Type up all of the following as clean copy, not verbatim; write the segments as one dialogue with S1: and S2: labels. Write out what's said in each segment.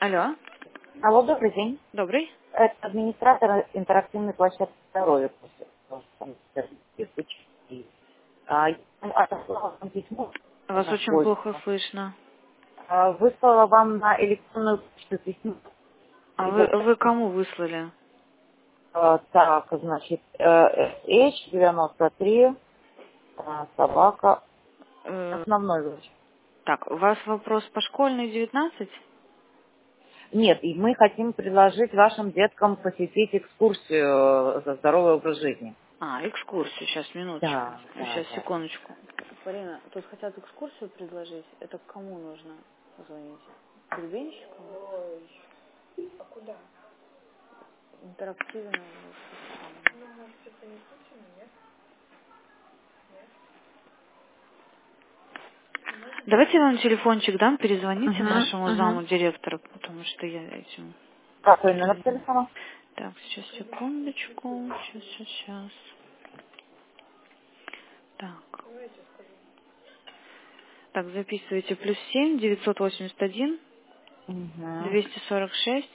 S1: Алло,
S2: Алло, добрый день.
S1: добрый.
S2: Это администратор интерактивной площадки здоровья. Я отослала вам письмо
S1: Вас
S2: на
S1: очень плохо
S2: почту.
S1: слышно.
S2: Выслала вам на электронную почту письмо.
S1: А вы кому выслали?
S2: Так, значит, H93, собака,
S1: Э,
S2: основной врач.
S1: так, у вас вопрос по школьной 19?
S2: Нет, и мы хотим предложить вашим деткам посетить экскурсию за здоровый образ жизни.
S1: А, экскурсию, сейчас, минуточку.
S2: Да, да,
S1: Сейчас,
S2: да.
S1: секундочку. Полина, тут хотят экскурсию предложить. Это к кому нужно звонить? К гребенщику? Интерактивно. Давайте я вам телефончик дам, перезвоните нашему
S2: Угу, угу.
S1: заму директора, потому что я этим...
S2: Какой номер телефона?
S1: Так, сейчас, секундочку. Сейчас. Так. Так, записывайте. +7 981
S2: Угу.
S1: 246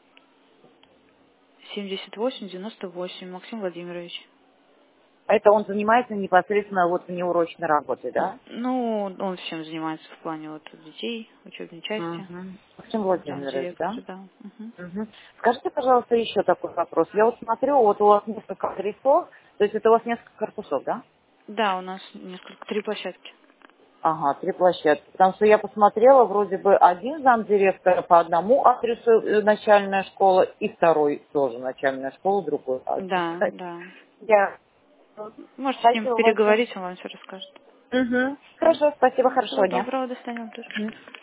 S1: 78 98. Максим Владимирович.
S2: Это он занимается непосредственно вот неурочной работой, да?
S1: Ну, он всем занимается в плане вот детей, учебной части.
S2: Угу. Максим
S1: Там
S2: Владимирович, да?
S1: директор, да. Мгм.
S2: Угу. Скажите, пожалуйста, еще такой вопрос. Я вот смотрю, вот у вас несколько адресов, то есть это у вас несколько корпусов, да?
S1: Да, у нас три площадки.
S2: Ага, 3 площадки. Потому что я посмотрела, вроде бы один замдиректора по одному адресу начальная школа, и второй тоже начальная школа, другой адрес.
S1: Да, да.
S2: Я...
S1: Можете с ним
S2: Спасибо большое.
S1: переговорить, он вам все расскажет.
S2: Угу. Хорошо, спасибо,
S1: Всего
S2: хорошего дня.
S1: доброго, до свидания. Тоже.
S2: Мгм.